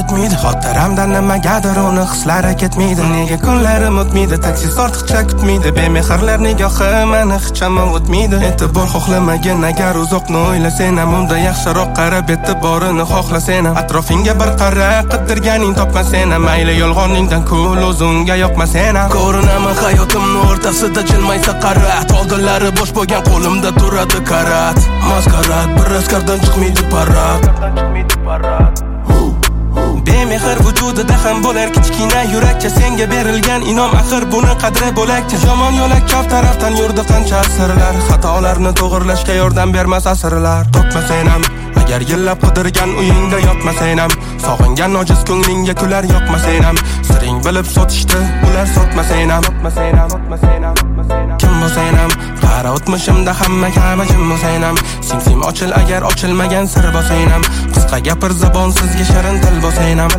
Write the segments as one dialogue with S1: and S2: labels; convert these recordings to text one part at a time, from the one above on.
S1: yetmaydi. Xotiramdan nimagadir uni hislari ketmaydi. Nega kunlarim o'tmaydi, taksi ortiqcha kutmaydi. Bemehrlar nigohi meni hicham o'tmaydi. E'tibor xohlamagan agar uzoqni o'ylasang ham unda yaxshiroq qarab e'tiborini xohlasang ham. Atrofingga bir qara, qidirganing topmasang ham. Mayli yolg'oningdan ko'l o'zingga yoqmasang ham. Ko'rinaman hayotimning o'rtasida jilmaysa qarat. Oldinlari bosh bo'lgan qo'limda turadi karat. Maskarat, bir askardan chiqmaydi parad. Bemehr vujudida ham bo'lar kichkina yurakcha. Senga berilgan inom axir buni qadri bo'lakcha. Yomon yo'lak chap tarafdan yurdi qancha asrlar. Xatolarni to'g'rilashga yordam bermas asrlar. Topmasang ham agar yillab qidirgan uyingda yotmasang ham, sog'ingan ojiz ko'nglingga kular yoqmasang ham, siring bilib sotishdi ular sotmasang ham. Kim bo'lsang ham qara o'tmishimda hamma kabi jim bo'lsang ham, sim ochil agar ochilmagan sir bo'lsang ham, qisqa gapir zabonsizga shirin til bo'lsang ham.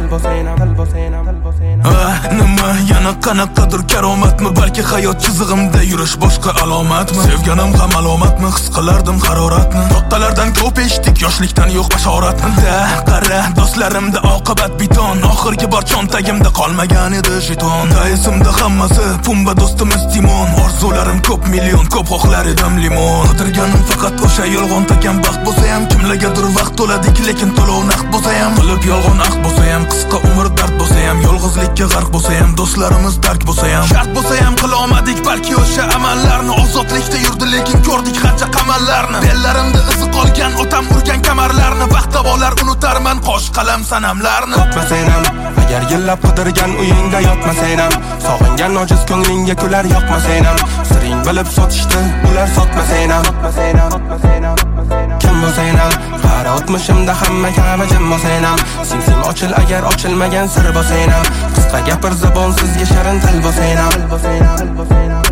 S2: Nima yana qanaqadir karomatmi, balki hayot chizig'imda yurish boshqa alomatmi? Sevganim ham alomatmi, his qilardim haroratni. To'xtalardan ko'p eshitdik, yoshlikdan yo'q bashoratni. Qara do'stlarimda oqibat biton, oxirgi bor cho'ntagimda qolmagan edi jeton. Esimda hammasi pumba do'stimiz Timon. Orzularim ko'p million, ko'p xohlar edim limon. Qidirganim faqat o'sha yolg'on takan baxt bo'lsa ham, kimlargadir vaqt to'ladik lekin to'lov naqd bo'lsa ham, qilib yolg'on aqd bo'lsa ham, qisqa umr dard bo'lsa ham, yolg'izlikka g'arq bo'lsa ham, do'stlarimiz dark bo'lsa ham, shart bo'lsa ham qila olmadik balki o'sha amallarni. Ozodlikda yurdi lekin ko'rdik qancha qamallarni. Bellarimda izi qolgan otam urgan kamarlarni. Vaqtavolar unutarman qosh qalam sanamlarni.
S1: Topmasang ham agar yillab qidirgan uyingda yotmasang ham, sog'ingan ojiz ko'nglingga kular yoqmasang ham, siring bilib sotishdi ular sotmasang ham. Kim bo'lsang ham qara o'tmishimda hamma kabi jim bo'lsang ham, sim ochil agar ochilmagan sir bo'lsang ham, qisqa gapir zabonsizga shirin til bo'lsang ham.